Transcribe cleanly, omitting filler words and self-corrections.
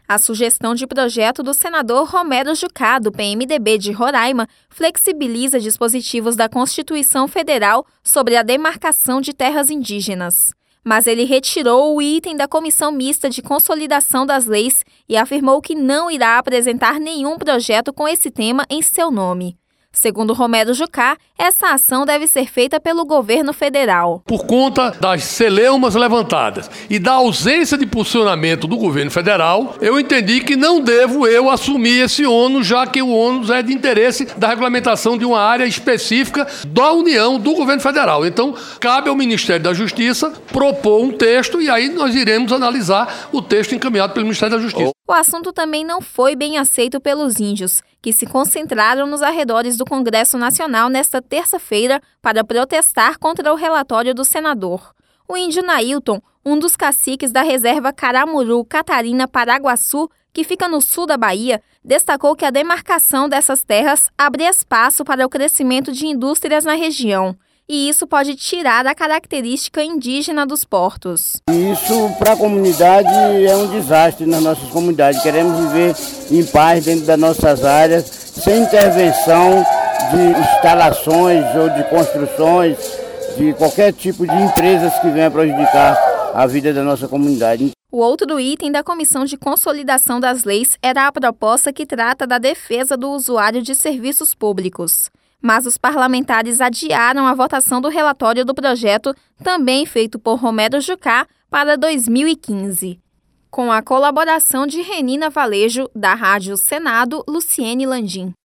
A sugestão de projeto do senador Romero Jucá, do PMDB de Roraima, flexibiliza dispositivos da Constituição Federal sobre a demarcação de terras indígenas. Mas ele retirou o item da Comissão Mista de Consolidação das Leis e afirmou que não irá apresentar nenhum projeto com esse tema em seu nome. Segundo Romero Jucá, essa ação deve ser feita pelo governo federal. Por conta das celeumas levantadas e da ausência de posicionamento do governo federal, eu entendi que não devo eu assumir esse ônus, já que o ônus é de interesse da regulamentação de uma área específica da União, do governo federal. Então, cabe ao Ministério da Justiça propor um texto e aí nós iremos analisar o texto encaminhado pelo Ministério da Justiça. O assunto também não foi bem aceito pelos índios, que se concentraram nos arredores do Congresso Nacional nesta terça-feira para protestar contra o relatório do senador. O índio Nailton, um dos caciques da reserva Caramuru Catarina Paraguaçu, que fica no sul da Bahia, destacou que a demarcação dessas terras abre espaço para o crescimento de indústrias na região. E isso pode tirar a característica indígena dos portos. Isso para a comunidade é um desastre nas nossas comunidades. Queremos viver em paz dentro das nossas áreas, sem intervenção de instalações ou de construções, de qualquer tipo de empresas que venha prejudicar a vida da nossa comunidade. O outro item da Comissão de Consolidação das Leis era a proposta que trata da defesa do usuário de serviços públicos. Mas os parlamentares adiaram a votação do relatório do projeto, também feito por Romero Jucá, para 2015. Com a colaboração de Renina Valejo, da Rádio Senado, Luciene Landim.